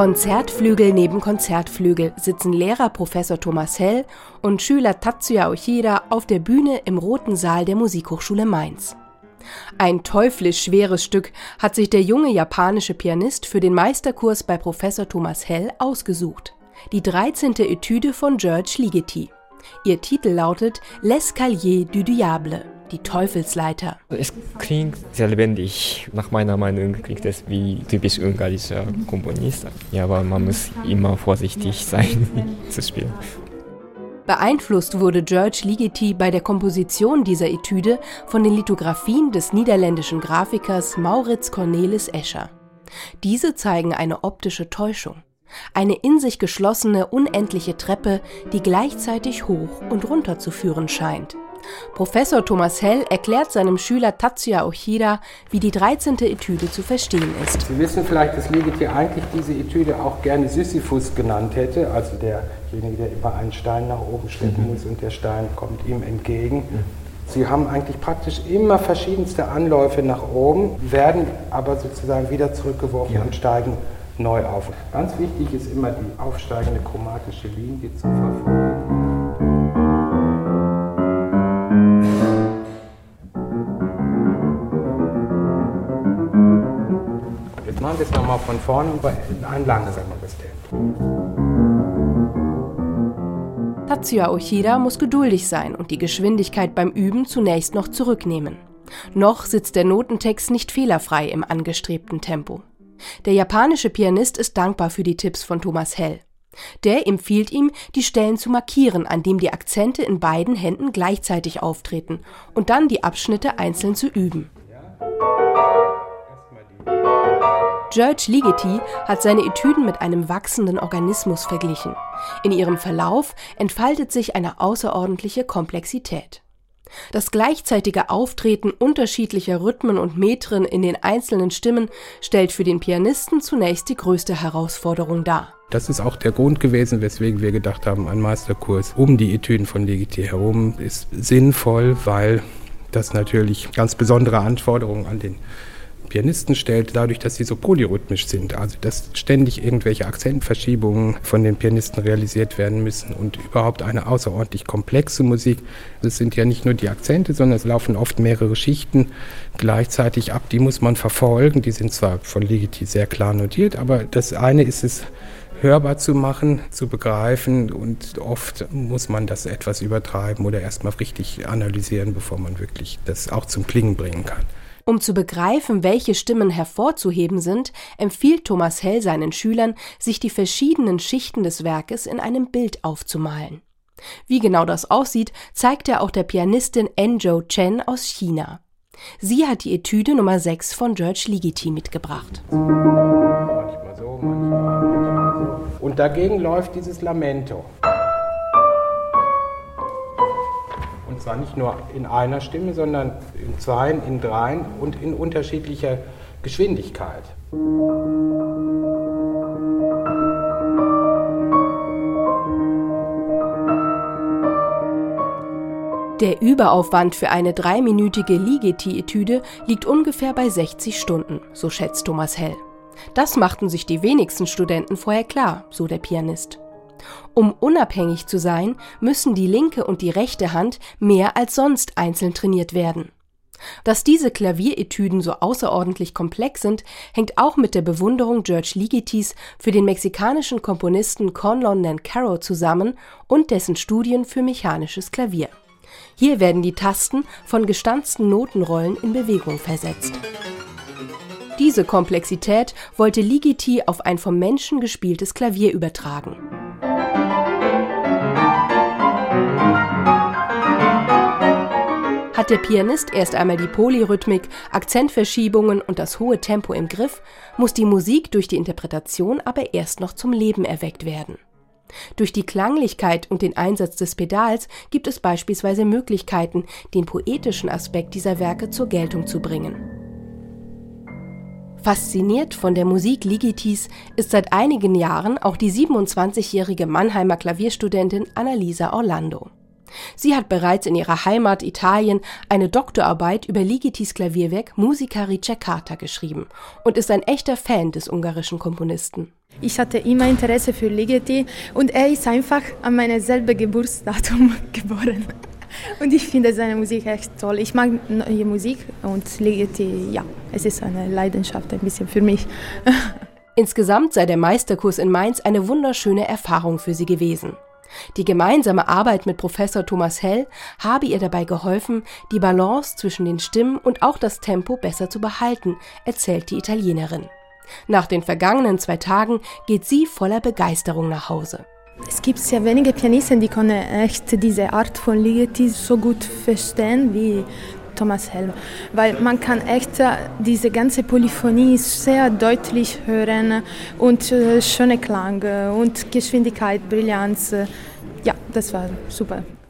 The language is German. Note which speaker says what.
Speaker 1: Konzertflügel neben Konzertflügel sitzen Lehrer Professor Thomas Hell und Schüler Tatsuya Ochida auf der Bühne im Roten Saal der Musikhochschule Mainz. Ein teuflisch schweres Stück hat sich der junge japanische Pianist für den Meisterkurs bei Professor Thomas Hell ausgesucht. Die 13. Etüde von Georges Ligeti. Ihr Titel lautet L'Escalier du Diable, die Teufelsleiter.
Speaker 2: Es klingt sehr lebendig. Nach meiner Meinung klingt es wie typisch ungarischer Komponist. Ja, aber man muss immer vorsichtig sein zu spielen.
Speaker 1: Beeinflusst wurde Georges Ligeti bei der Komposition dieser Etüde von den Lithografien des niederländischen Grafikers Maurits Cornelis Escher. Diese zeigen eine optische Täuschung. Eine in sich geschlossene, unendliche Treppe, die gleichzeitig hoch und runter zu führen scheint. Professor Thomas Hell erklärt seinem Schüler Tatsuya Ochida, wie die 13. Etüde zu verstehen ist.
Speaker 3: Sie wissen vielleicht, dass Ligeti eigentlich diese Etüde auch gerne Sisyphus genannt hätte, also derjenige, der immer einen Stein nach oben schleppen muss und der Stein kommt ihm entgegen. Sie haben eigentlich praktisch immer verschiedenste Anläufe nach oben, werden aber sozusagen wieder zurückgeworfen und steigen neu auf. Ganz wichtig ist immer die aufsteigende chromatische Linie zu verfolgen. Jetzt machen wir es nochmal von vorne über ein langsameres Tempo.
Speaker 1: Tatsuya Ochida muss geduldig sein und die Geschwindigkeit beim Üben zunächst noch zurücknehmen. Noch sitzt der Notentext nicht fehlerfrei im angestrebten Tempo. Der japanische Pianist ist dankbar für die Tipps von Thomas Hell. Der empfiehlt ihm, die Stellen zu markieren, an dem die Akzente in beiden Händen gleichzeitig auftreten und dann die Abschnitte einzeln zu üben. Georges Ligeti hat seine Etüden mit einem wachsenden Organismus verglichen. In ihrem Verlauf entfaltet sich eine außerordentliche Komplexität. Das gleichzeitige Auftreten unterschiedlicher Rhythmen und Metren in den einzelnen Stimmen stellt für den Pianisten zunächst die größte Herausforderung dar.
Speaker 3: Das ist auch der Grund gewesen, weswegen wir gedacht haben, ein Meisterkurs um die Etüden von Ligeti herum ist sinnvoll, weil das natürlich ganz besondere Anforderungen an den Pianisten stellt, dadurch, dass sie so polyrhythmisch sind, also dass ständig irgendwelche Akzentverschiebungen von den Pianisten realisiert werden müssen und überhaupt eine außerordentlich komplexe Musik. Es sind ja nicht nur die Akzente, sondern es laufen oft mehrere Schichten gleichzeitig ab, die muss man verfolgen, die sind zwar von Ligeti sehr klar notiert, aber das eine ist es, hörbar zu machen, zu begreifen und oft muss man das etwas übertreiben oder erstmal richtig analysieren, bevor man wirklich das auch zum Klingen bringen kann.
Speaker 1: Um zu begreifen, welche Stimmen hervorzuheben sind, empfiehlt Thomas Hell seinen Schülern, sich die verschiedenen Schichten des Werkes in einem Bild aufzumalen. Wie genau das aussieht, zeigt er auch der Pianistin Enjo Chen aus China. Sie hat die Etüde Nummer 6 von Georges Ligeti mitgebracht.
Speaker 3: Manchmal so, manchmal so. Und dagegen läuft dieses Lamento. Und zwar nicht nur in einer Stimme, sondern in zweien, in dreien und in unterschiedlicher Geschwindigkeit.
Speaker 1: Der Überaufwand für eine 3-minütige Ligeti-Etüde liegt ungefähr bei 60 Stunden, so schätzt Thomas Hell. Das machten sich die wenigsten Studenten vorher klar, so der Pianist. Um unabhängig zu sein, müssen die linke und die rechte Hand mehr als sonst einzeln trainiert werden. Dass diese Klavieretüden so außerordentlich komplex sind, hängt auch mit der Bewunderung Georges Ligetis für den mexikanischen Komponisten Conlon Nancaro zusammen und dessen Studien für mechanisches Klavier. Hier werden die Tasten von gestanzten Notenrollen in Bewegung versetzt. Diese Komplexität wollte Ligeti auf ein vom Menschen gespieltes Klavier übertragen. Hat der Pianist erst einmal die Polyrhythmik, Akzentverschiebungen und das hohe Tempo im Griff, muss die Musik durch die Interpretation aber erst noch zum Leben erweckt werden. Durch die Klanglichkeit und den Einsatz des Pedals gibt es beispielsweise Möglichkeiten, den poetischen Aspekt dieser Werke zur Geltung zu bringen. Fasziniert von der Musik Ligetis ist seit einigen Jahren auch die 27-jährige Mannheimer Klavierstudentin Annalisa Orlando. Sie hat bereits in ihrer Heimat Italien eine Doktorarbeit über Ligetis Klavierwerk Musica Ricercata geschrieben und ist ein echter Fan des ungarischen Komponisten.
Speaker 4: Ich hatte immer Interesse für Ligeti und er ist einfach an meinem selben Geburtsdatum geboren. Und ich finde seine Musik echt toll. Ich mag neue Musik und Ligeti, ja, es ist eine Leidenschaft ein bisschen für mich.
Speaker 1: Insgesamt sei der Meisterkurs in Mainz eine wunderschöne Erfahrung für sie gewesen. Die gemeinsame Arbeit mit Professor Thomas Hell habe ihr dabei geholfen, die Balance zwischen den Stimmen und auch das Tempo besser zu behalten, erzählt die Italienerin. Nach den vergangenen 2 Tagen geht sie voller Begeisterung nach Hause.
Speaker 4: Es gibt sehr wenige Pianisten, die können echt diese Art von Ligeti so gut verstehen wie Thomas Hell, weil man kann echt diese ganze Polyphonie sehr deutlich hören und schöne Klang und Geschwindigkeit, Brillanz. Ja, das war super.